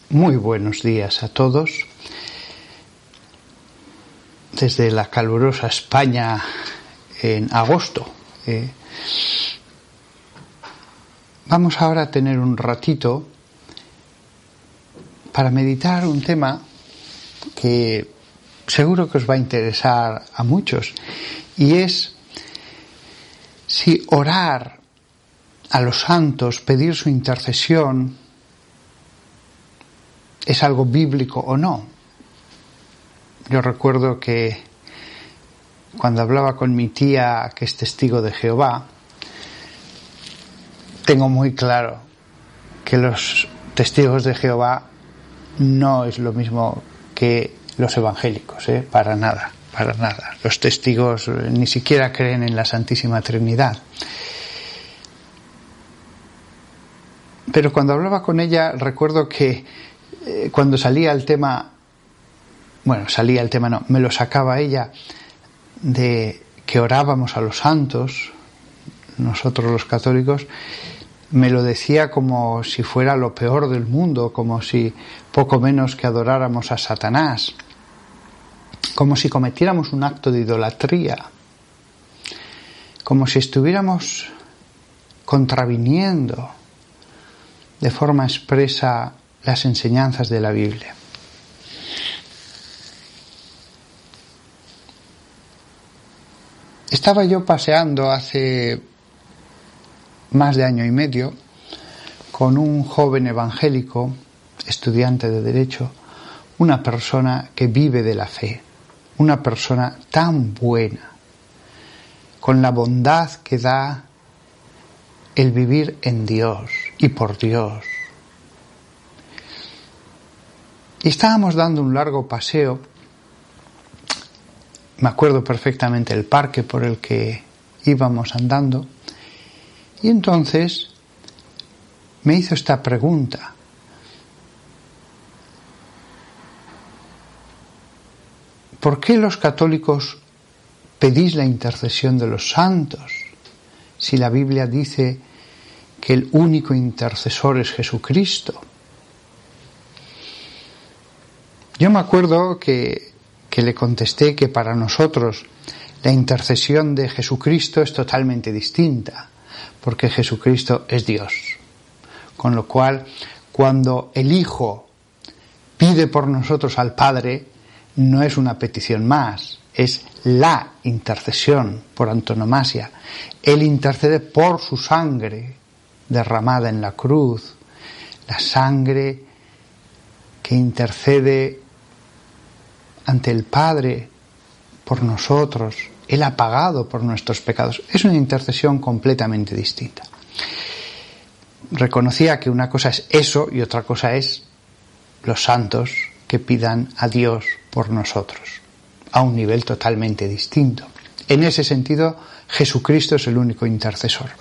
Muy buenos días a todos. Desde la calurosa España en agosto. Vamos ahora a tener un ratito para meditar un tema que seguro que os va a interesar a muchos, y es si orar a los santos, pedir su intercesión, es algo bíblico o no. Yo recuerdo que cuando hablaba con mi tía, que es testigo de Jehová, tengo muy claro que los testigos de Jehová no es lo mismo que los evangélicos, para nada. Los testigos ni siquiera creen en la Santísima Trinidad. Pero cuando hablaba con ella, recuerdo que cuando salía el tema, me lo sacaba ella, de que orábamos a los santos, nosotros los católicos, me lo decía como si fuera lo peor del mundo, como si poco menos que adoráramos a Satanás, como si cometiéramos un acto de idolatría, como si estuviéramos contraviniendo de forma expresa las enseñanzas de la Biblia. Estaba yo paseando hace más de año y medio con un joven evangélico, estudiante de Derecho, una persona que vive de la fe, una persona tan buena, con la bondad que da el vivir en Dios y por Dios. Y estábamos dando un largo paseo, me acuerdo perfectamente el parque por el que íbamos andando, y entonces me hizo esta pregunta: ¿por qué los católicos pedís la intercesión de los santos si la Biblia dice que el único intercesor es Jesucristo? Yo me acuerdo que le contesté que para nosotros la intercesión de Jesucristo es totalmente distinta, porque Jesucristo es Dios. Con lo cual, cuando el Hijo pide por nosotros al Padre, no es una petición más, es la intercesión por antonomasia. Él intercede por su sangre derramada en la cruz, la sangre que intercede ante el Padre por nosotros. Él ha pagado por nuestros pecados. Es una intercesión completamente distinta. Reconocía que una cosa es eso y otra cosa es los santos que pidan a Dios por nosotros, a un nivel totalmente distinto. En ese sentido, Jesucristo es el único intercesor.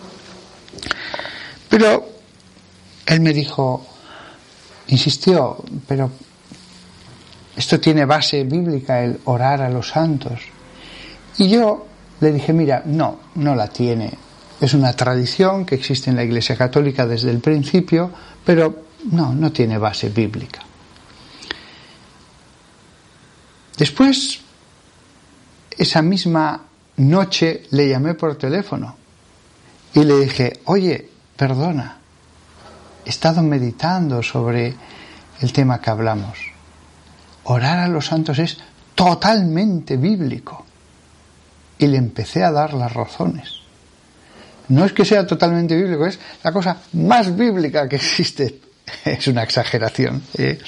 Pero él me dijo, insistió, pero esto tiene base bíblica, el orar a los santos. Y yo le dije, mira, no la tiene. Es una tradición que existe en la Iglesia Católica desde el principio, pero no tiene base bíblica. Después, esa misma noche, le llamé por teléfono y le dije, oye, perdona, he estado meditando sobre el tema que hablamos. Orar a los santos es totalmente bíblico. Y le empecé a dar las razones. No es que sea totalmente bíblico, es la cosa más bíblica que existe. Es una exageración.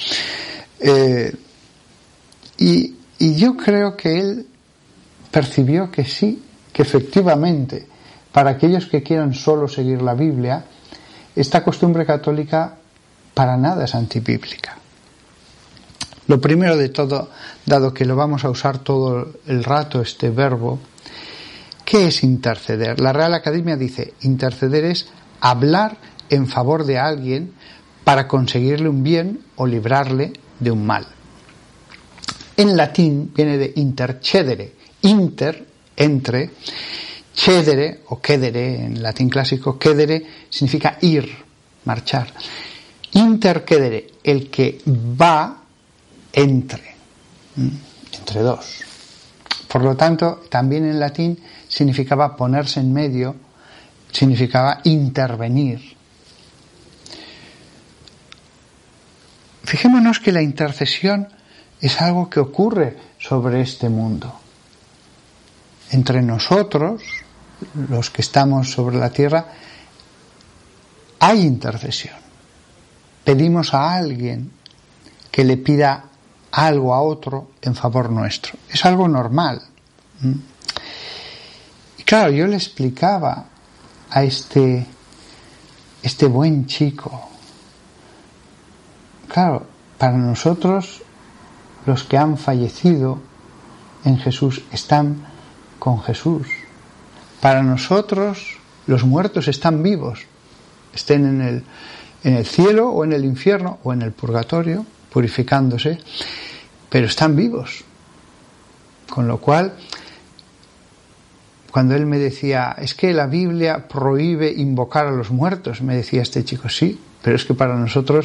Y yo creo que él percibió que sí, que efectivamente, para aquellos que quieran solo seguir la Biblia, esta costumbre católica para nada es antibíblica. Lo primero de todo, dado que lo vamos a usar todo el rato, este verbo, ¿qué es interceder? La Real Academia dice, interceder es hablar en favor de alguien para conseguirle un bien o librarle de un mal. En latín viene de intercedere, inter, entre, cedere o cedere, en latín clásico, cedere significa ir, marchar. intercedere, el que va entre dos. Por lo tanto, también en latín significaba ponerse en medio, significaba intervenir. Fijémonos que la intercesión es algo que ocurre sobre este mundo. Entre nosotros, los que estamos sobre la tierra, hay intercesión. Pedimos a alguien que le pida algo a otro en favor nuestro. Es algo normal. Y claro, yo le explicaba a este buen chico, claro, para nosotros los que han fallecido en Jesús están con Jesús. Para nosotros los muertos están vivos, estén en el cielo o en el infierno o en el purgatorio, purificándose, pero están vivos. Con lo cual, cuando él me decía, es que la Biblia prohíbe invocar a los muertos, me decía este chico, sí, pero es que para nosotros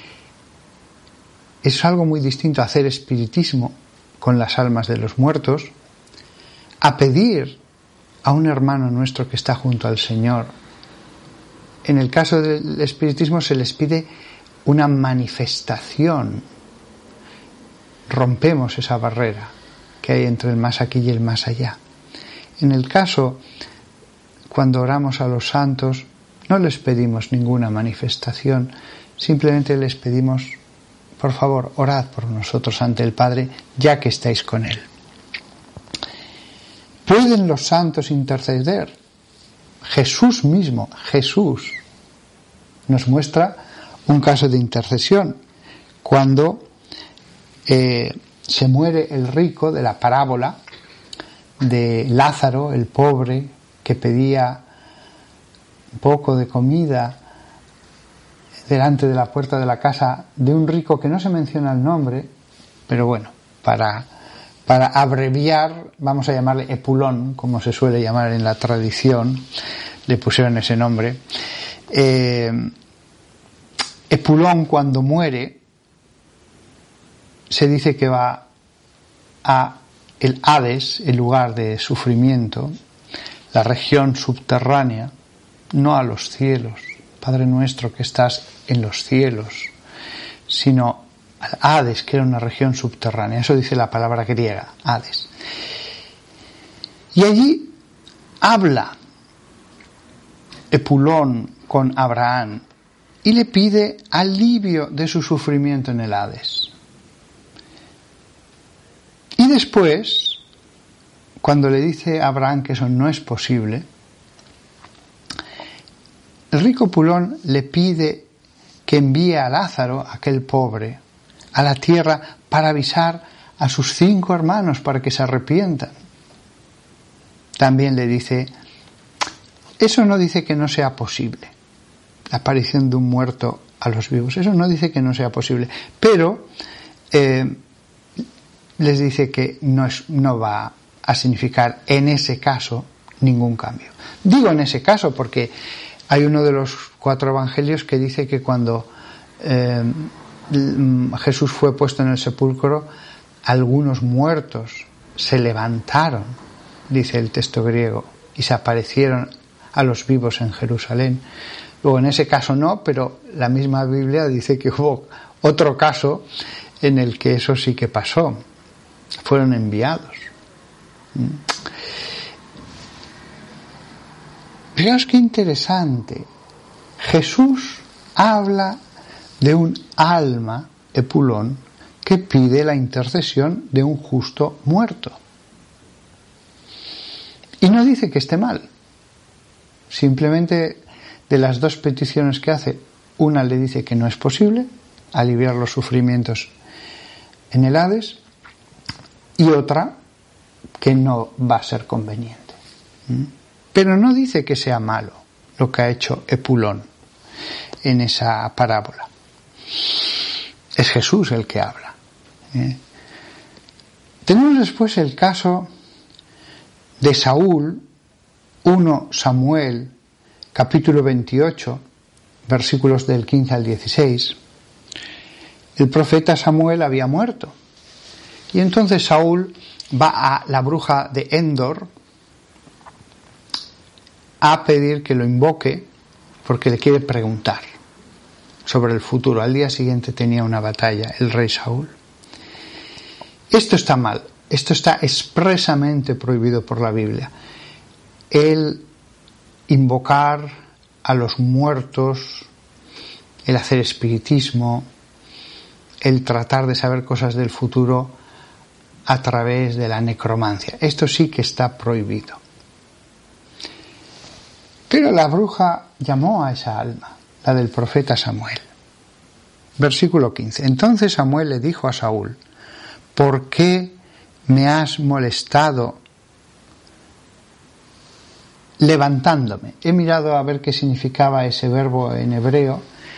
es algo muy distinto hacer espiritismo con las almas de los muertos, a pedir a un hermano nuestro que está junto al Señor. En el caso del espiritismo se les pide una manifestación. Rompemos esa barrera que hay entre el más aquí y el más allá. En el caso, cuando oramos a los santos, no les pedimos ninguna manifestación, simplemente les pedimos, por favor, orad por nosotros ante el Padre, ya que estáis con Él. ¿Pueden los santos interceder? Jesús mismo, Jesús, nos muestra un caso de intercesión. Cuando se muere el rico de la parábola de Lázaro, el pobre, que pedía un poco de comida delante de la puerta de la casa de un rico que no se menciona el nombre, pero bueno, para abreviar, vamos a llamarle Epulón, como se suele llamar en la tradición, le pusieron ese nombre. Epulón, cuando muere, se dice que va a el Hades, el lugar de sufrimiento, la región subterránea, no a los cielos, Padre nuestro que estás en los cielos, sino al Hades, que era una región subterránea. Eso dice la palabra griega, Hades. Y allí habla Epulón con Abraham y le pide alivio de su sufrimiento en el Hades. Y después, cuando le dice a Abraham que eso no es posible, el rico Epulón le pide que envíe a Lázaro, aquel pobre, a la tierra para avisar a sus 5 hermanos para que se arrepientan. También le dice, eso no dice que no sea posible, la aparición de un muerto a los vivos, eso no dice que no sea posible, pero les dice que no va a significar en ese caso ningún cambio. Digo en ese caso porque hay uno de los 4 evangelios que dice que cuando Jesús fue puesto en el sepulcro, algunos muertos se levantaron, dice el texto griego, y se aparecieron a los vivos en Jerusalén. Luego en ese caso no, pero la misma Biblia dice que hubo otro caso en el que eso sí que pasó. Fueron enviados. Fijaos qué interesante. Jesús habla de un alma, Epulón, que pide la intercesión de un justo muerto. Y no dice que esté mal. Simplemente de las 2 peticiones que hace, una le dice que no es posible aliviar los sufrimientos en el Hades, y otra que no va a ser conveniente. Pero no dice que sea malo lo que ha hecho Epulón en esa parábola. Es Jesús el que habla. Tenemos después el caso de Saúl, 1 Samuel, capítulo 28, versículos del 15 al 16, el profeta Samuel había muerto. Y entonces Saúl va a la bruja de Endor a pedir que lo invoque porque le quiere preguntar sobre el futuro. Al día siguiente tenía una batalla el rey Saúl. Esto está mal, esto está expresamente prohibido por la Biblia. El invocar a los muertos, el hacer espiritismo, el tratar de saber cosas del futuro a través de la necromancia. Esto sí que está prohibido. Pero la bruja llamó a esa alma, la del profeta Samuel. Versículo 15. Entonces Samuel le dijo a Saúl: ¿por qué me has molestado levantándome? He mirado a ver qué significaba ese verbo en hebreo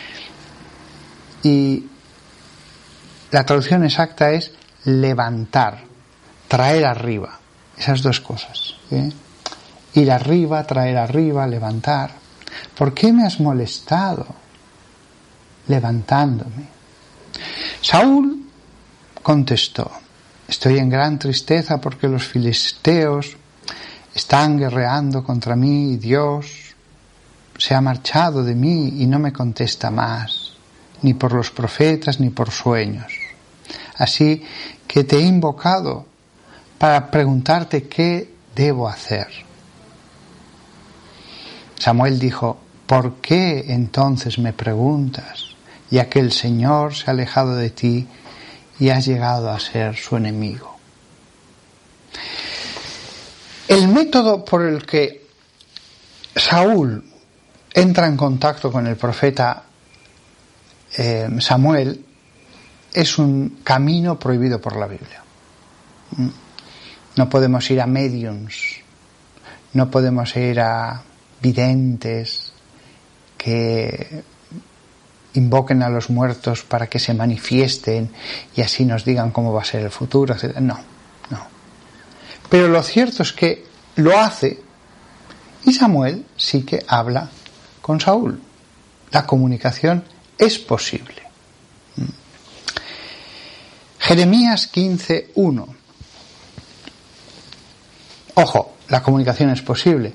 y la traducción exacta es levantar, traer arriba, esas dos cosas, ¿eh? Ir arriba, traer arriba, levantar. ¿Por qué me has molestado levantándome? Saúl contestó: estoy en gran tristeza porque los filisteos están guerreando contra mí y Dios se ha marchado de mí y no me contesta más, ni por los profetas ni por sueños. Así que te he invocado para preguntarte qué debo hacer. Samuel dijo: ¿por qué entonces me preguntas, ya que el Señor se ha alejado de ti y has llegado a ser su enemigo? El método por el que Saúl entra en contacto con el profeta Samuel es un camino prohibido por la Biblia. No podemos ir a mediums, no podemos ir a videntes que invoquen a los muertos para que se manifiesten y así nos digan cómo va a ser el futuro, etc. No. Pero lo cierto es que lo hace y Samuel sí que habla con Saúl. La comunicación es posible. Jeremías 15:1. Ojo, la comunicación es posible.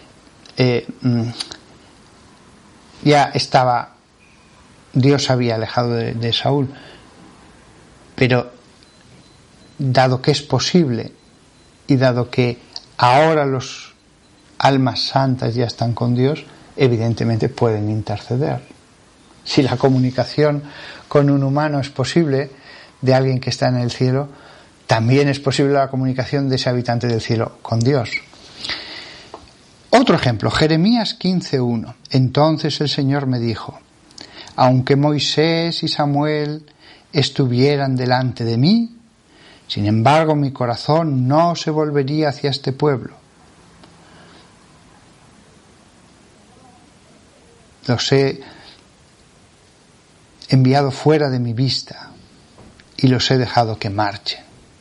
Ya estaba, Dios había alejado de Saúl, pero dado que es posible y dado que ahora los almas santas ya están con Dios, evidentemente pueden interceder. Si la comunicación con un humano es posible, de alguien que está en el cielo, también es posible la comunicación de ese habitante del cielo con Dios. Otro ejemplo, Jeremías 15:1. Entonces el Señor me dijo: aunque Moisés y Samuel estuvieran delante de mí, sin embargo mi corazón no se volvería hacia este pueblo. Los he enviado fuera de mi vista y los he dejado que marchen.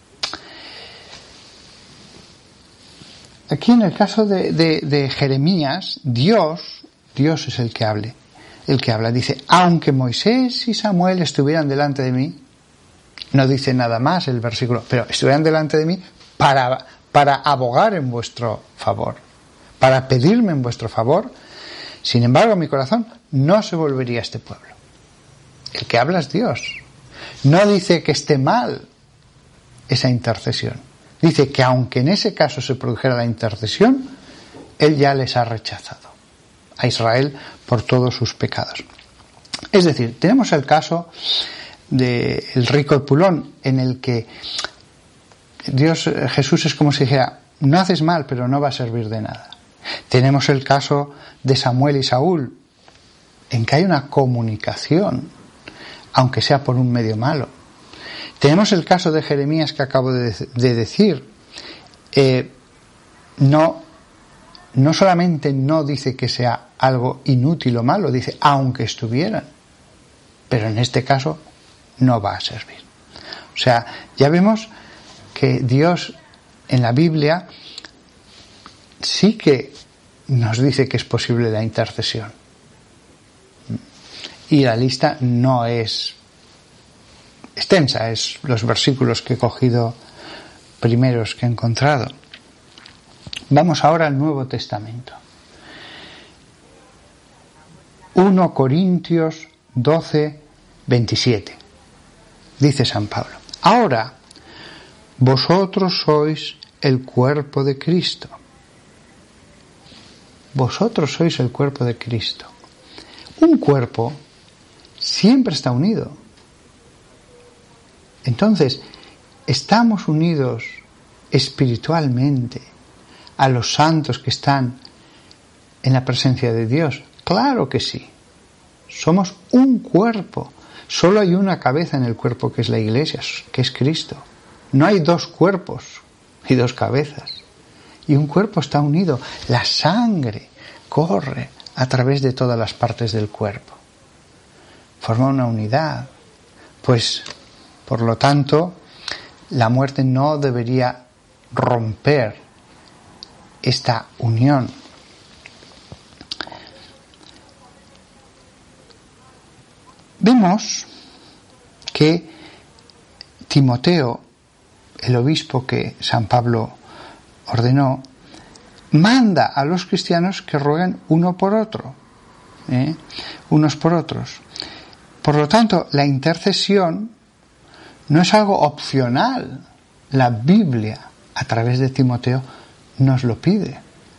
Aquí en el caso de Jeremías, Dios es el que habla. Dice: aunque Moisés y Samuel estuvieran delante de mí, no dice nada más el versículo, pero estuvieran delante de mí para abogar en vuestro favor, para pedirme en vuestro favor, sin embargo mi corazón no se volvería a este pueblo. El que habla es Dios. No dice que esté mal esa intercesión. Dice que aunque en ese caso se produjera la intercesión, Él ya les ha rechazado a Israel por todos sus pecados. Es decir, tenemos el caso del rico Epulón, en el que Jesús es como si dijera: no haces mal, pero no va a servir de nada. Tenemos el caso de Samuel y Saúl, en que hay una comunicación, aunque sea por un medio malo. Tenemos el caso de Jeremías que acabo de decir. No solamente no dice que sea algo inútil o malo, dice aunque estuvieran, pero en este caso no va a servir. O sea, ya vemos que Dios en la Biblia sí que nos dice que es posible la intercesión. Y la lista no es extensa, es los versículos que he cogido primeros que he encontrado. Vamos ahora al Nuevo Testamento. 1 Corintios 12, 27. Dice San Pablo: ahora vosotros sois el cuerpo de Cristo. Vosotros sois el cuerpo de Cristo. Un cuerpo siempre está unido. Entonces, ¿estamos unidos espiritualmente a los santos que están en la presencia de Dios? Claro que sí. Somos un cuerpo. Solo hay una cabeza en el cuerpo, que es la Iglesia, que es Cristo. No hay dos cuerpos y dos cabezas. Y un cuerpo está unido. La sangre corre a través de todas las partes del cuerpo. Forma una unidad. Pues, por lo tanto, la muerte no debería romper esta unión. Vemos que Timoteo, el obispo que San Pablo ordenó, manda a los cristianos que rueguen uno por otro, unos por otros. Por lo tanto, la intercesión no es algo opcional. La Biblia, a través de Timoteo, nos lo pide.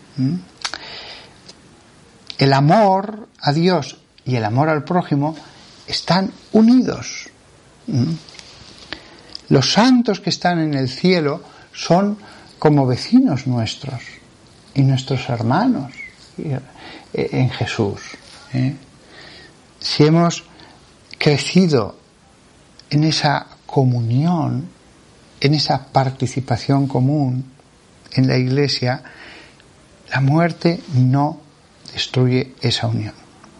El amor a Dios y el amor al prójimo están unidos. Los santos que están en el cielo son como vecinos nuestros y nuestros hermanos en Jesús. Si hemos crecido en esa comunión, en esa participación común en la Iglesia, la muerte no destruye esa unión.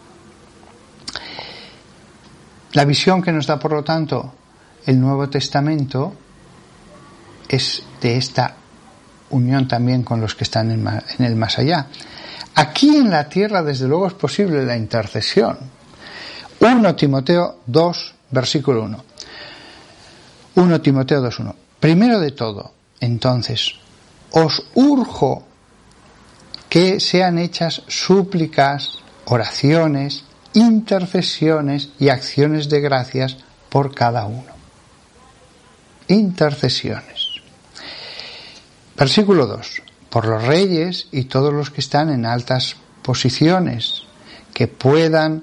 La visión que nos da, por lo tanto, el Nuevo Testamento es de esta unión también con los que están en el más allá. Aquí en la tierra, desde luego, es posible la intercesión. 1 Timoteo 2, versículo 1. 1 Timoteo 2:1. Primero de todo, entonces, os urjo que sean hechas súplicas, oraciones, intercesiones y acciones de gracias por cada uno. Intercesiones. Versículo 2. Por los reyes y todos los que están en altas posiciones, que puedan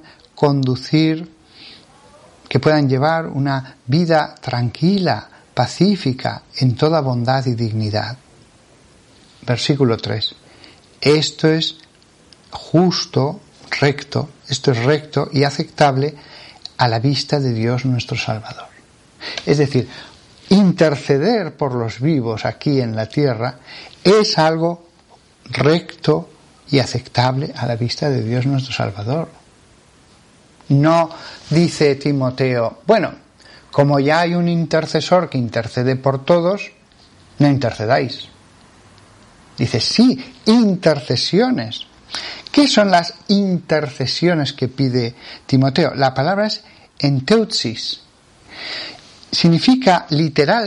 llevar una vida tranquila, pacífica, en toda bondad y dignidad. Versículo 3. Esto es justo, recto, esto es recto y aceptable a la vista de Dios nuestro Salvador. Es decir, interceder por los vivos aquí en la tierra es algo recto y aceptable a la vista de Dios nuestro Salvador. No dice Timoteo, bueno, como ya hay un intercesor que intercede por todos, no intercedáis. Dice, sí, intercesiones. ¿Qué son las intercesiones que pide Timoteo? La palabra es enteuxis. Significa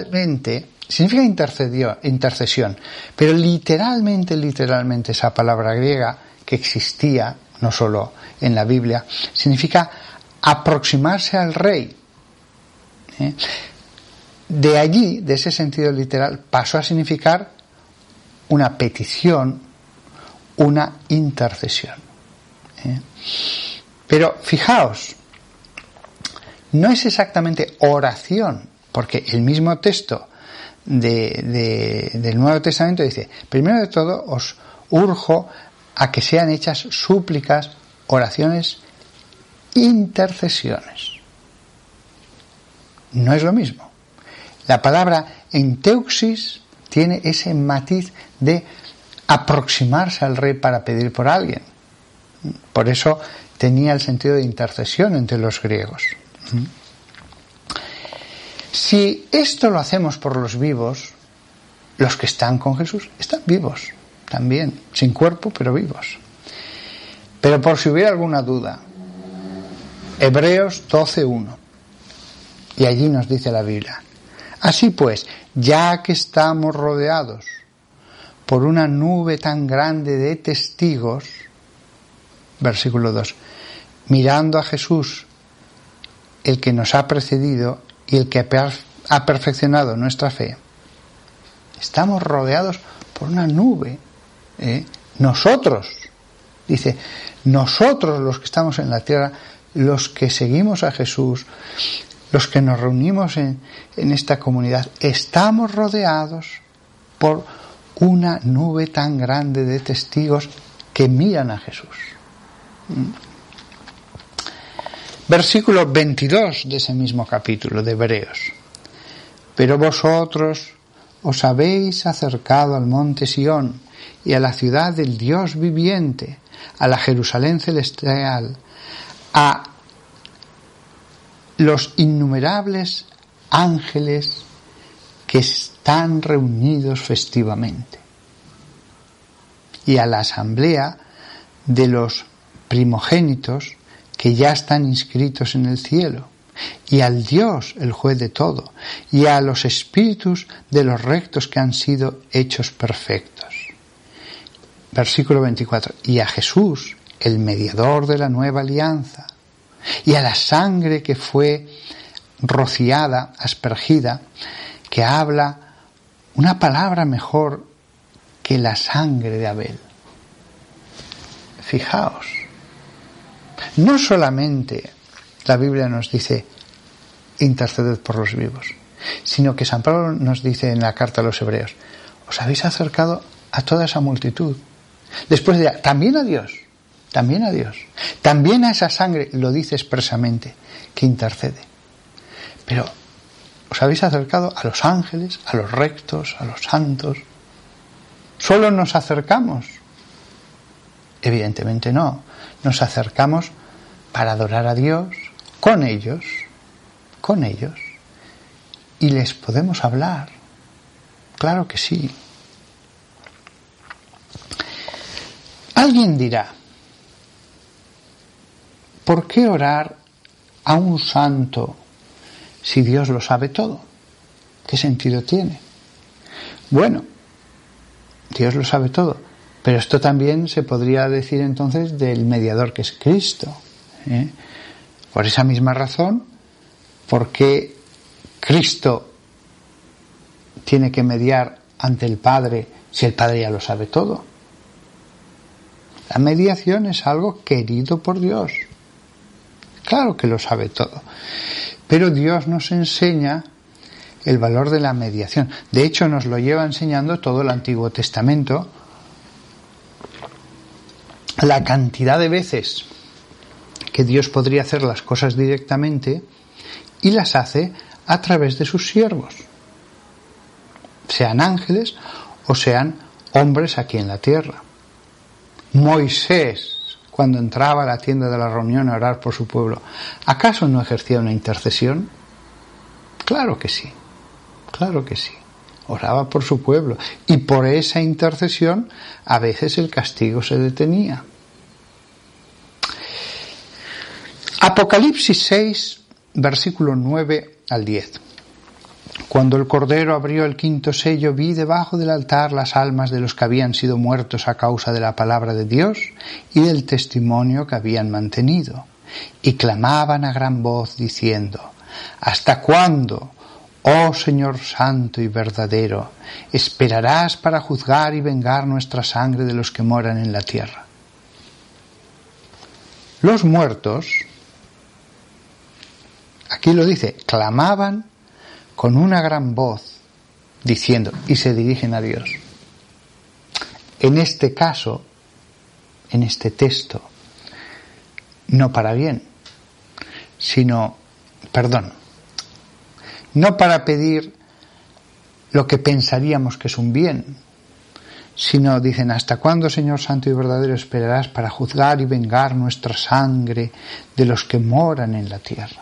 intercesión, pero literalmente esa palabra griega que existía, no solo en la Biblia, significa aproximarse al rey. De allí, de ese sentido literal, pasó a significar una petición, una intercesión. Pero fijaos, no es exactamente oración, porque el mismo texto del Nuevo Testamento dice, primero de todo os urjo a que sean hechas súplicas, oraciones, intercesiones. No es lo mismo. La palabra enteuxis tiene ese matiz de aproximarse al rey para pedir por alguien. Por eso tenía el sentido de intercesión entre los griegos. Si esto lo hacemos por los vivos, los que están con Jesús están vivos también, sin cuerpo, pero vivos. Pero por si hubiera alguna duda, Hebreos 12:1. Y allí nos dice la Biblia: así pues, ya que estamos rodeados por una nube tan grande de testigos, versículo 2, mirando a Jesús, el que nos ha precedido y el que ha perfeccionado nuestra fe, estamos rodeados por una nube. Nosotros, dice, nosotros los que estamos en la tierra, los que seguimos a Jesús, los que nos reunimos en esta comunidad, estamos rodeados por una nube tan grande de testigos que miran a Jesús. Versículo 22 de ese mismo capítulo de Hebreos. Pero vosotros os habéis acercado al monte Sión y a la ciudad del Dios viviente, a la Jerusalén celestial, a los innumerables ángeles que están reunidos festivamente, y a la asamblea de los primogénitos que ya están inscritos en el cielo, y al Dios, el juez de todo, y a los espíritus de los rectos que han sido hechos perfectos. Versículo 24. Y a Jesús, el mediador de la nueva alianza, y a la sangre que fue rociada, aspergida, que habla una palabra mejor que la sangre de Abel. Fijaos, no solamente la Biblia nos dice interceded por los vivos, sino que San Pablo nos dice en la carta a los Hebreos: os habéis acercado a toda esa multitud. Después de también a Dios, también a esa sangre, lo dice expresamente, que intercede. Pero os habéis acercado a los ángeles, a los rectos, a los santos. ¿Solo nos acercamos? Evidentemente no. Nos acercamos para adorar a Dios con ellos, y les podemos hablar. Claro que sí. Alguien dirá: ¿por qué orar a un santo si Dios lo sabe todo? ¿Qué sentido tiene? Bueno, Dios lo sabe todo, pero esto también se podría decir entonces del mediador, que es Cristo. Por esa misma razón, ¿por qué Cristo tiene que mediar ante el Padre si el Padre ya lo sabe todo? La mediación es algo querido por Dios. Claro que lo sabe todo. Pero Dios nos enseña el valor de la mediación. De hecho, nos lo lleva enseñando todo el Antiguo Testamento. La cantidad de veces que Dios podría hacer las cosas directamente y las hace a través de sus siervos, sean ángeles o sean hombres aquí en la tierra. Moisés, cuando entraba a la tienda de la reunión a orar por su pueblo, ¿acaso no ejercía una intercesión? Claro que sí, oraba por su pueblo, y por esa intercesión a veces el castigo se detenía. Apocalipsis 6, versículo 9 al 10. Cuando el Cordero abrió el quinto sello, vi debajo del altar las almas de los que habían sido muertos a causa de la palabra de Dios y del testimonio que habían mantenido, y clamaban a gran voz diciendo: ¿hasta cuándo, oh Señor santo y verdadero, esperarás para juzgar y vengar nuestra sangre de los que moran en la tierra? Los muertos, aquí lo dice, clamaban con una gran voz, diciendo, y se dirigen a Dios. En este caso, en este texto, no para bien, no para pedir lo que pensaríamos que es un bien, sino dicen: ¿hasta cuándo, Señor santo y verdadero, esperarás para juzgar y vengar nuestra sangre de los que moran en la tierra?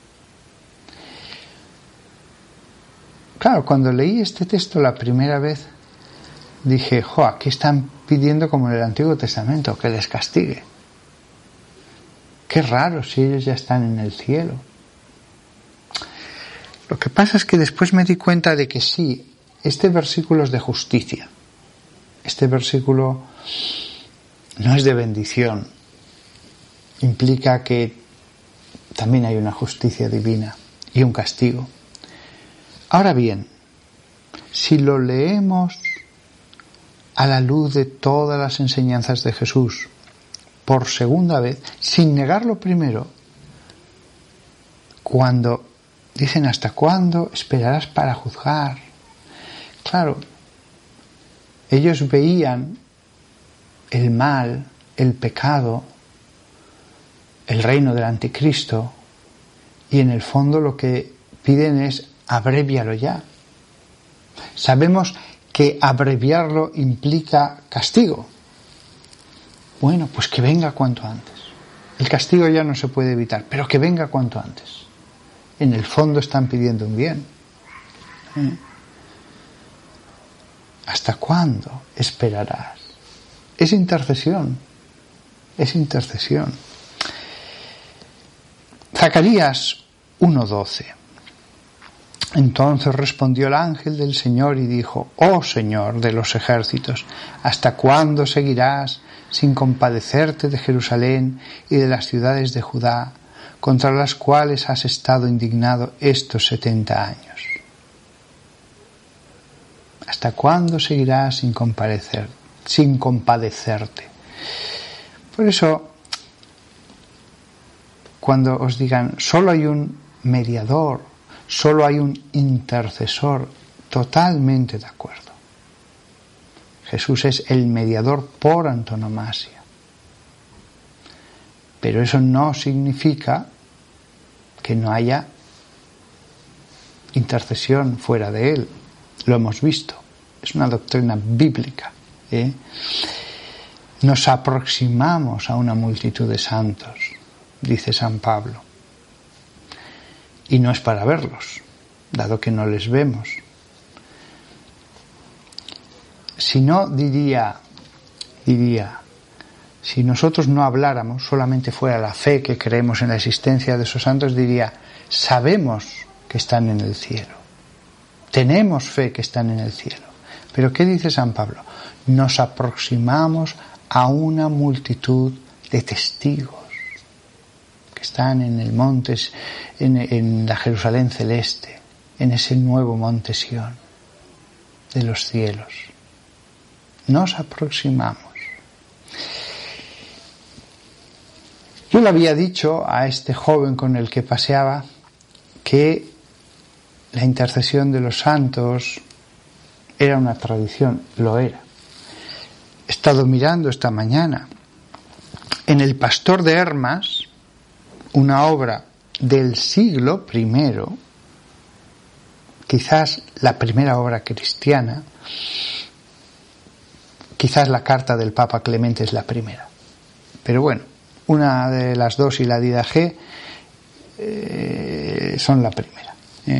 Claro, cuando leí este texto la primera vez, dije: aquí están pidiendo como en el Antiguo Testamento, que les castigue. Qué raro si ellos ya están en el cielo. Lo que pasa es que después me di cuenta de que sí, este versículo es de justicia. Este versículo no es de bendición. Implica que también hay una justicia divina y un castigo. Ahora bien, si lo leemos a la luz de todas las enseñanzas de Jesús, por segunda vez, sin negarlo primero, cuando dicen ¿hasta cuándo esperarás para juzgar? Claro, ellos veían el mal, el pecado, el reino del anticristo, y en el fondo lo que piden es abrévialo ya. Sabemos que abreviarlo implica castigo. Bueno, pues que venga cuanto antes. El castigo ya no se puede evitar, pero que venga cuanto antes. En el fondo están pidiendo un bien. ¿Hasta cuándo esperarás? Es intercesión. Es intercesión. Zacarías 1:12. Entonces respondió el ángel del Señor y dijo: Oh Señor de los ejércitos, ¿hasta cuándo seguirás sin compadecerte de Jerusalén y de las ciudades de Judá, contra las cuales has estado indignado estos 70 años? ¿Hasta cuándo seguirás sin compadecerte? Por eso, cuando os digan solo hay un mediador, solo hay un intercesor, totalmente de acuerdo. Jesús es el mediador por antonomasia. Pero eso no significa que no haya intercesión fuera de él. Lo hemos visto. Es una doctrina bíblica. Nos aproximamos a una multitud de santos, dice San Pablo. Y no es para verlos, dado que no les vemos. Si no, diría, si nosotros no habláramos, solamente fuera la fe que creemos en la existencia de esos santos, diría, sabemos que están en el cielo. Tenemos fe que están en el cielo. Pero ¿qué dice San Pablo? Nos aproximamos a una multitud de testigos que están en el monte, en la Jerusalén celeste, en ese nuevo monte Sión de los cielos. Nos aproximamos. Yo le había dicho a este joven con el que paseaba que la intercesión de los santos era una tradición, lo era. He estado mirando esta mañana en El Pastor de Hermas, una obra del siglo I, quizás la primera obra cristiana, quizás la carta del Papa Clemente es la primera, pero bueno, una de las dos y la Didache son la primera.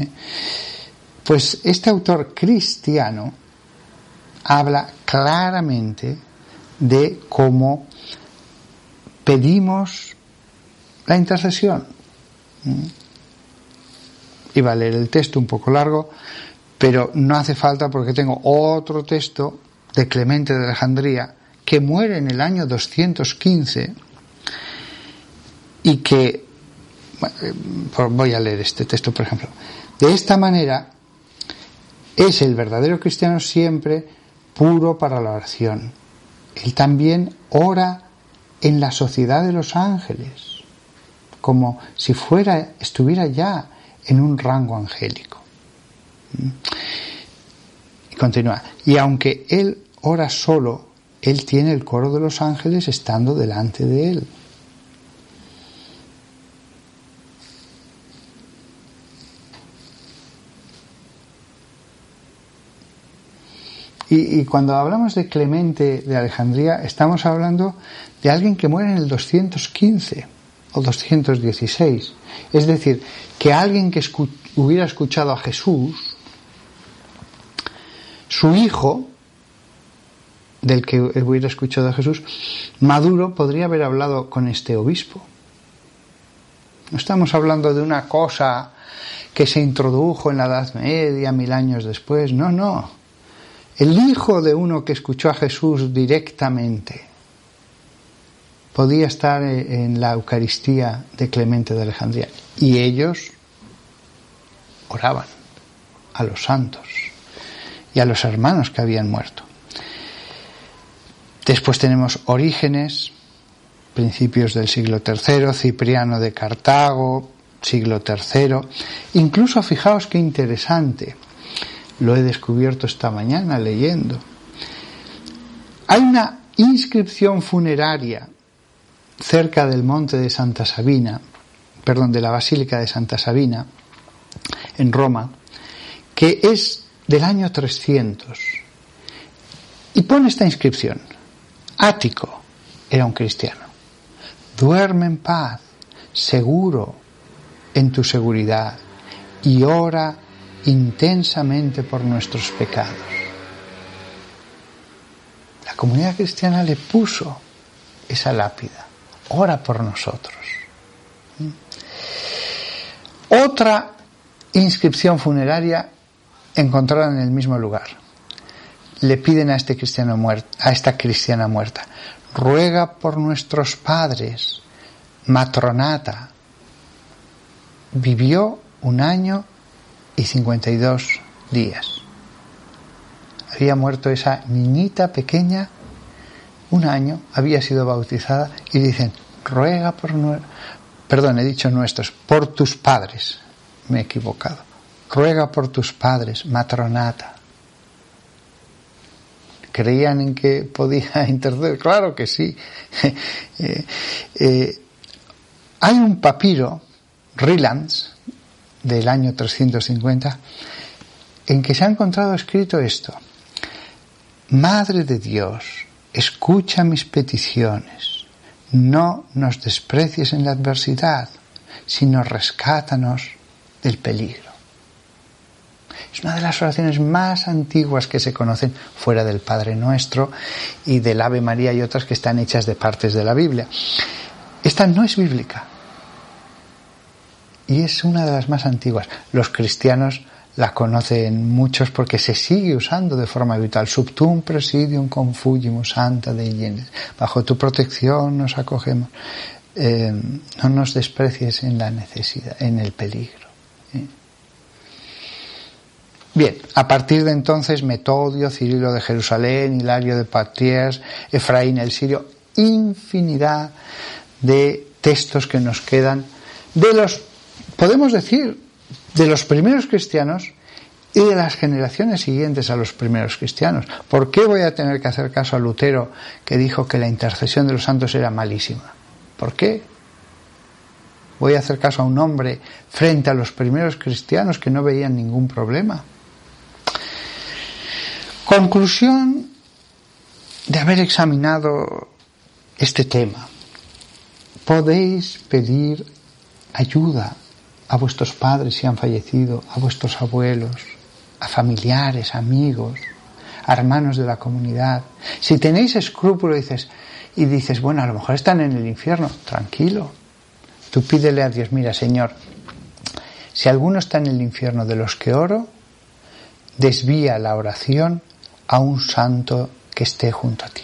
Pues este autor cristiano habla claramente de cómo pedimos la intercesión. Iba a leer el texto un poco largo, pero no hace falta porque tengo otro texto de Clemente de Alejandría que muere en el año 215 y que, voy a leer este texto por ejemplo. De esta manera es el verdadero cristiano siempre puro para la oración. Él también ora en la sociedad de los ángeles, como si estuviera ya en un rango angélico. Y continúa. Y aunque él ora solo, él tiene el coro de los ángeles estando delante de él. Y cuando hablamos de Clemente de Alejandría, estamos hablando de alguien que muere en el 215 o 216. Es decir, que alguien que hubiera escuchado a Jesús, su hijo, del que hubiera escuchado a Jesús, Maduro, podría haber hablado con este obispo. No estamos hablando de una cosa que se introdujo en la Edad Media, 1000 años después. No, no. El hijo de uno que escuchó a Jesús directamente podía estar en la Eucaristía de Clemente de Alejandría. Y ellos oraban a los santos y a los hermanos que habían muerto. Después tenemos Orígenes, principios del siglo III, Cipriano de Cartago, siglo III. Incluso, fijaos qué interesante, lo he descubierto esta mañana leyendo. Hay una inscripción funeraria cerca del monte de Santa Sabina, de la Basílica de Santa Sabina, en Roma, que es del año 300. Y pone esta inscripción: Ático era un cristiano. Duerme en paz, seguro en tu seguridad, y ora intensamente por nuestros pecados. La comunidad cristiana le puso esa lápida: ora por nosotros. Otra inscripción funeraria encontrada en el mismo lugar. Le piden a esta cristiana muerta: ruega por nuestros padres, Matronata. Vivió 1 año y 52 días. Había muerto esa niñita pequeña, 1 año, había sido bautizada, y dicen: ruega por por tus padres. Me he equivocado. Ruega por tus padres, Matronata. ¿Creían en que podía interceder? Claro que sí. Hay un papiro, Rylands, del año 350, en que se ha encontrado escrito esto: Madre de Dios, escucha mis peticiones, no nos desprecies en la adversidad, sino rescátanos del peligro. Es una de las oraciones más antiguas que se conocen, fuera del Padre Nuestro y del Ave María y otras que están hechas de partes de la Biblia. Esta no es bíblica y es una de las más antiguas. Los cristianos la conocen muchos porque se sigue usando de forma habitual. Subtum presidium confugimus, Santa Dei Generis. Bajo tu protección nos acogemos. No nos desprecies en la necesidad, en el peligro. Bien, a partir de entonces Metodio, Cirilo de Jerusalén, Hilario de Poitiers, Efraín el Sirio, infinidad de textos que nos quedan podemos decir, de los primeros cristianos y de las generaciones siguientes a los primeros cristianos. ¿Por qué voy a tener que hacer caso a Lutero, que dijo que la intercesión de los santos era malísima? ¿Por qué voy a hacer caso a un hombre frente a los primeros cristianos que no veían ningún problema? Conclusión de haber examinado este tema: podéis pedir ayuda a vuestros padres si han fallecido, a vuestros abuelos, a familiares, amigos, a hermanos de la comunidad. Si tenéis escrúpulo y dices, bueno, a lo mejor están en el infierno, tranquilo. Tú pídele a Dios: mira, Señor, si alguno está en el infierno de los que oro, desvía la oración a un santo que esté junto a ti.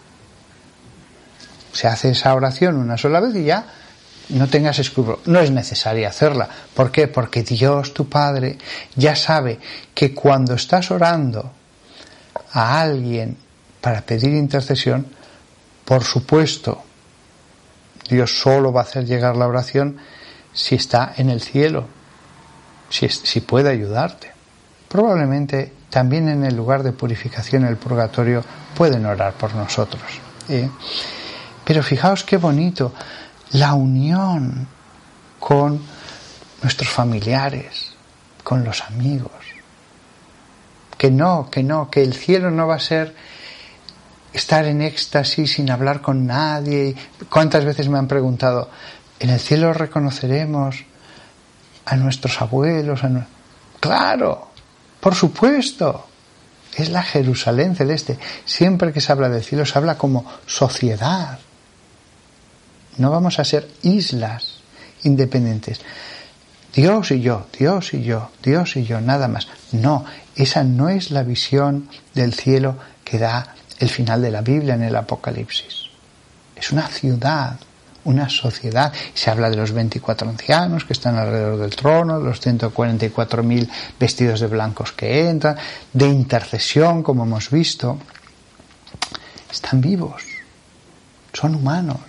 Se hace esa oración una sola vez y ya no tengas escrúpulo. No es necesaria hacerla. ¿Por qué? Porque Dios, tu Padre, ya sabe que cuando estás orando a alguien para pedir intercesión, por supuesto, Dios solo va a hacer llegar la oración si está en el cielo, si puede ayudarte. Probablemente también en el lugar de purificación, el purgatorio, pueden orar por nosotros. Pero fijaos qué bonito, la unión con nuestros familiares, con los amigos. Que el cielo no va a ser estar en éxtasis sin hablar con nadie. ¿Cuántas veces me han preguntado, en el cielo reconoceremos a nuestros abuelos? Claro, por supuesto, es la Jerusalén celeste. Siempre que se habla del cielo se habla como sociedad. No vamos a ser islas independientes. Dios y yo, Dios y yo, Dios y yo, nada más. No, esa no es la visión del cielo que da el final de la Biblia en el Apocalipsis. Es una ciudad, una sociedad. Se habla de los 24 ancianos que están alrededor del trono, de los 144.000 vestidos de blancos que entran, de intercesión, como hemos visto. Están vivos, son humanos.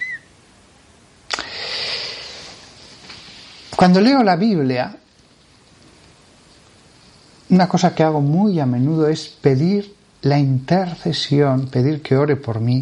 Cuando leo la Biblia, una cosa que hago muy a menudo es pedir la intercesión, pedir que ore por mí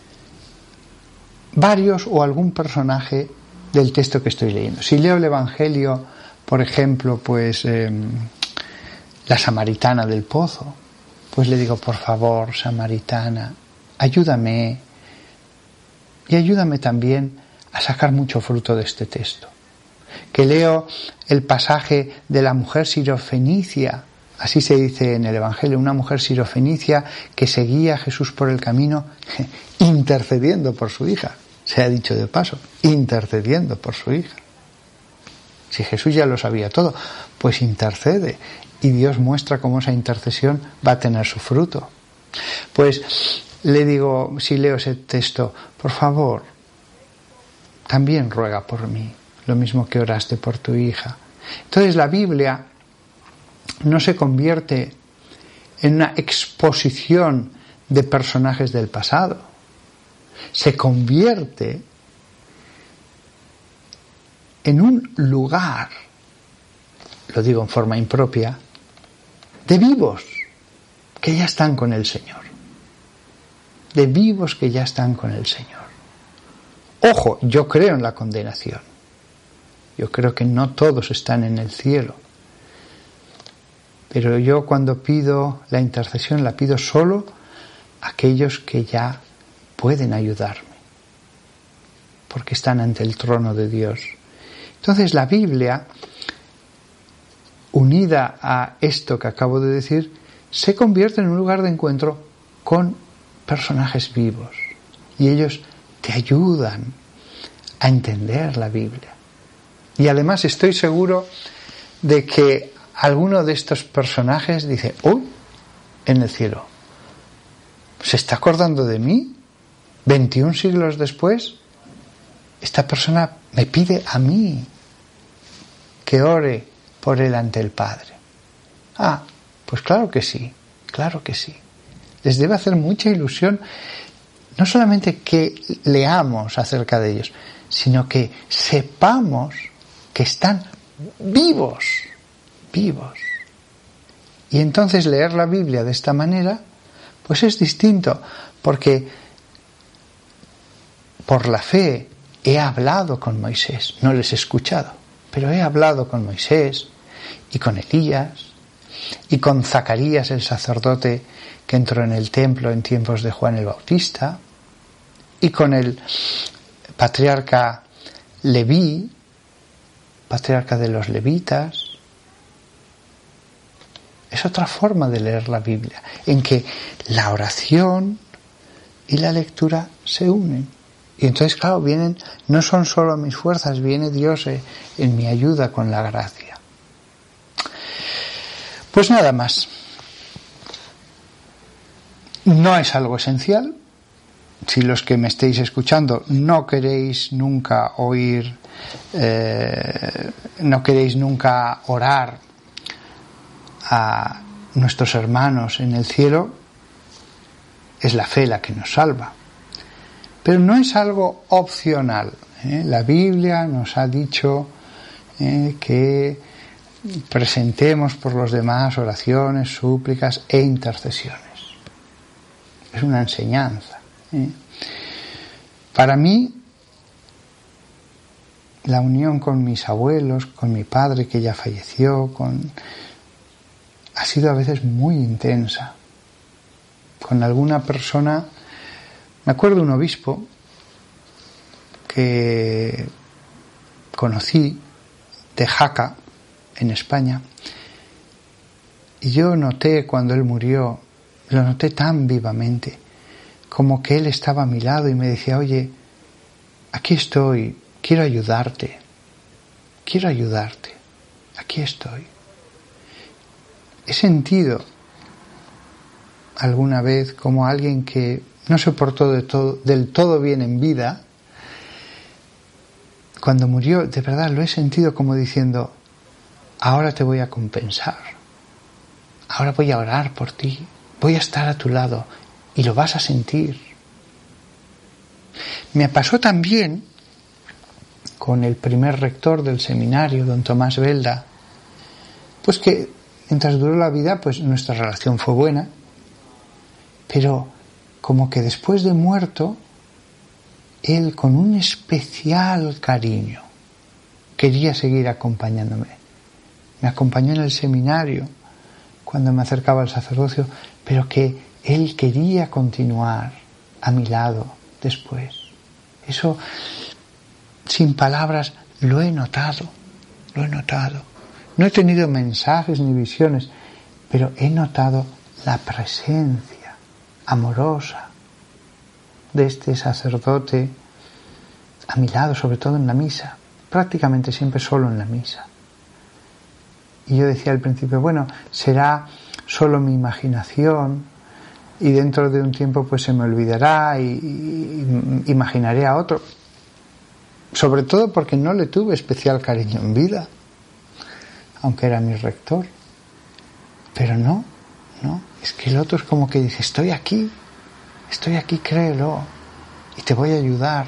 varios o algún personaje del texto que estoy leyendo. Si leo el Evangelio, por ejemplo, pues la samaritana del pozo, pues le digo, por favor, samaritana, ayúdame y ayúdame también a sacar mucho fruto de este texto. Que leo el pasaje de la mujer sirofenicia, así se dice en el Evangelio, una mujer sirofenicia que seguía a Jesús por el camino intercediendo por su hija, se ha dicho de paso, intercediendo por su hija. Si Jesús ya lo sabía todo, pues intercede y Dios muestra cómo esa intercesión va a tener su fruto. Pues le digo, si leo ese texto, por favor, también ruega por mí, lo mismo que oraste por tu hija. Entonces la Biblia no se convierte en una exposición de personajes del pasado, se convierte en un lugar, lo digo en forma impropia, de vivos que ya están con el Señor, de vivos que ya están con el Señor. Ojo, yo creo en la condenación. Yo creo que no todos están en el cielo. Pero yo cuando pido la intercesión la pido solo a aquellos que ya pueden ayudarme, porque están ante el trono de Dios. Entonces la Biblia, unida a esto que acabo de decir, se convierte en un lugar de encuentro con personajes vivos. Y ellos te ayudan a entender la Biblia. Y además estoy seguro de que alguno de estos personajes dice, ¡uy! En el cielo, ¿se está acordando de mí? 21 siglos después, esta persona me pide a mí que ore por él ante el Padre. Ah, pues claro que sí, claro que sí. Les debe hacer mucha ilusión, no solamente que leamos acerca de ellos, sino que sepamos que están vivos, vivos. Y entonces leer la Biblia de esta manera, pues es distinto, porque por la fe he hablado con Moisés, no les he escuchado, pero he hablado con Moisés y con Elías y con Zacarías el sacerdote que entró en el templo en tiempos de Juan el Bautista y con el patriarca Leví, patriarca de los levitas. Es otra forma de leer la Biblia, en que la oración y la lectura se unen. Y entonces, claro, no son solo mis fuerzas, viene Dios en mi ayuda con la gracia. Pues nada más. No es algo esencial. Si los que me estéis escuchando no queréis nunca oír, no queréis nunca orar a nuestros hermanos en el cielo, es la fe la que nos salva. Pero no es algo opcional. La Biblia nos ha dicho que presentemos por los demás oraciones, súplicas e intercesiones. Es una enseñanza. Para mí, la unión con mis abuelos, con mi padre que ya falleció, ha sido a veces muy intensa. Con alguna persona, me acuerdo de un obispo que conocí de Jaca, en España, y yo noté cuando él murió, lo noté tan vivamente, como que él estaba a mi lado y me decía, oye, aquí estoy, quiero ayudarte, quiero ayudarte, aquí estoy. He sentido alguna vez como alguien que no se portó del todo bien en vida, cuando murió, de verdad lo he sentido como diciendo, ahora te voy a compensar, ahora voy a orar por ti, voy a estar a tu lado y lo vas a sentir. Me pasó también con el primer rector del seminario, don Tomás Belda, pues que mientras duró la vida, pues nuestra relación fue buena, pero como que después de muerto, él con un especial cariño quería seguir acompañándome. Me acompañó en el seminario cuando me acercaba al sacerdocio, pero que él quería continuar a mi lado después. Eso, sin palabras, lo he notado. No he tenido mensajes ni visiones, pero he notado la presencia amorosa de este sacerdote a mi lado, sobre todo en la misa, prácticamente siempre solo en la misa. Y yo decía al principio, bueno, será solo mi imaginación y dentro de un tiempo pues se me olvidará y imaginaré a otro. Sobre todo porque no le tuve especial cariño en vida, aunque era mi rector. Pero no, es que el otro es como que dice, estoy aquí, créelo, y te voy a ayudar.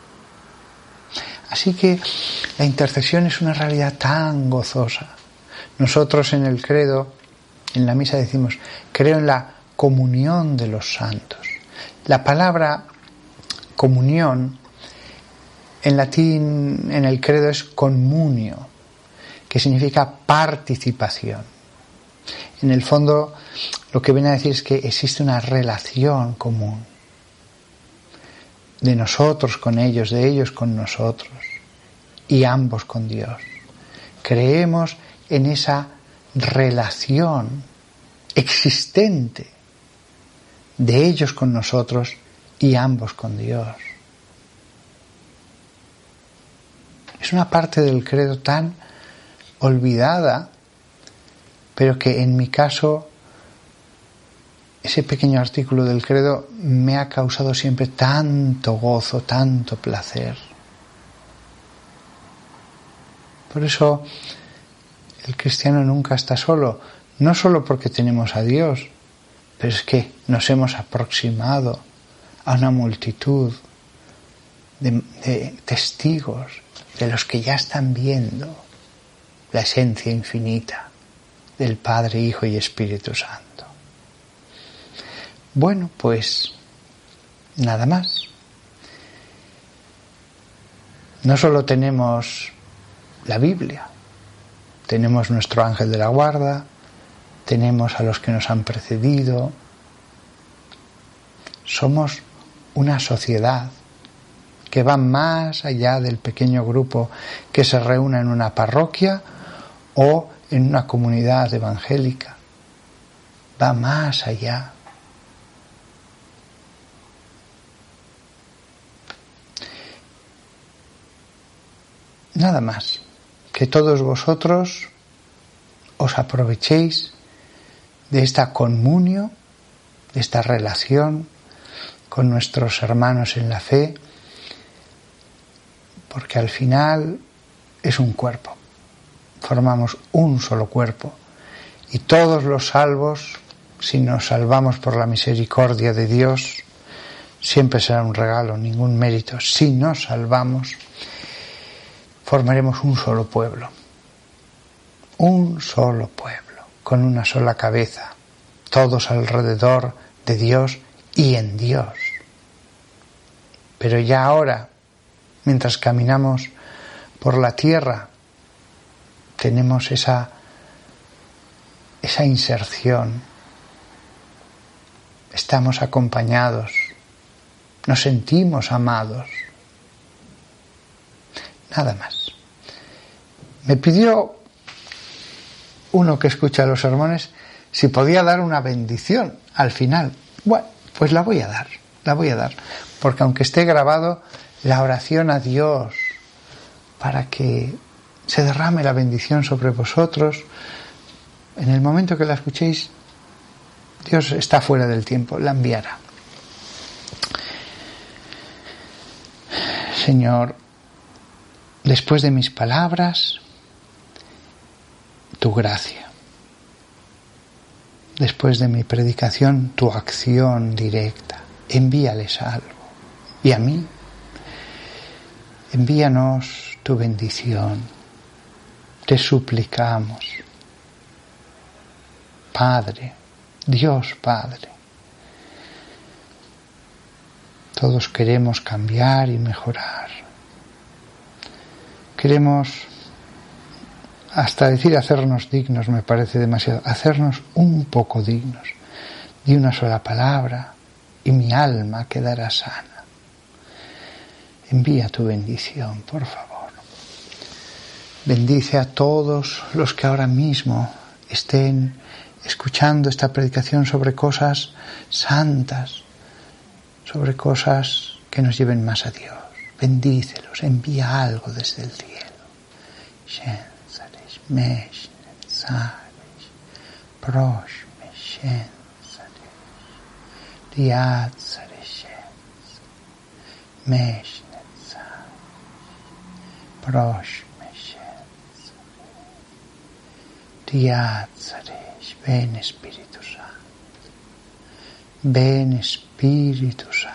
Así que la intercesión es una realidad tan gozosa. Nosotros en el credo, en la misa decimos, creo en la comunión de los santos. La palabra comunión, en latín, en el credo es communio, que significa participación. En el fondo, lo que viene a decir es que existe una relación común de nosotros con ellos, de ellos con nosotros y ambos con Dios. Creemos en esa relación existente de ellos con nosotros y ambos con Dios. Es una parte del credo tan olvidada, pero que en mi caso ese pequeño artículo del credo me ha causado siempre tanto gozo, tanto placer. Por eso el cristiano nunca está solo, no solo porque tenemos a Dios, pero es que nos hemos aproximado a una multitud de testigos, de los que ya están viendo la esencia infinita del Padre, Hijo y Espíritu Santo. Bueno, pues nada más. No solo tenemos la Biblia, tenemos nuestro ángel de la guarda, tenemos a los que nos han precedido. Somos una sociedad que va más allá del pequeño grupo que se reúne en una parroquia o en una comunidad evangélica. Va más allá. Nada más. Que todos vosotros os aprovechéis de esta comunio, de esta relación con nuestros hermanos en la fe, porque al final es un cuerpo. Formamos un solo cuerpo y todos los salvos, si nos salvamos por la misericordia de Dios, siempre será un regalo, ningún mérito. Si nos salvamos, formaremos un solo pueblo, con una sola cabeza, todos alrededor de Dios y en Dios. Pero ya ahora, mientras caminamos por la tierra, tenemos esa inserción. Estamos acompañados, nos sentimos amados. Nada más. Me pidió uno que escucha los sermones si podía dar una bendición al final. Bueno, pues la voy a dar, porque aunque esté grabado, la oración a Dios para que se derrame la bendición sobre vosotros. En el momento que la escuchéis, Dios está fuera del tiempo, la enviará. Señor, después de mis palabras, tu gracia. Después de mi predicación, tu acción directa. Envíales algo. Y a mí, envíanos tu bendición. Te suplicamos. Padre, Dios Padre. Todos queremos cambiar y mejorar. Queremos, hasta decir hacernos dignos me parece demasiado, hacernos un poco dignos de una sola palabra y mi alma quedará sana. Envía tu bendición, por favor. Bendice a todos los que ahora mismo estén escuchando esta predicación sobre cosas santas, sobre cosas que nos lleven más a Dios. Bendícelos, envía algo desde el cielo. Shensares, meshnen, sares, proshme, shensares, diatsares, shensares, meshnen, sares, proshme, shensares, diatsares. Ven Espíritu Santo, ven Espíritu Santo.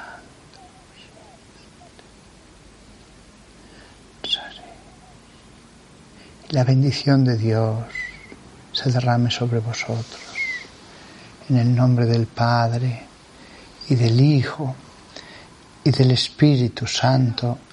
La bendición de Dios se derrame sobre vosotros, en el nombre del Padre, y del Hijo, y del Espíritu Santo.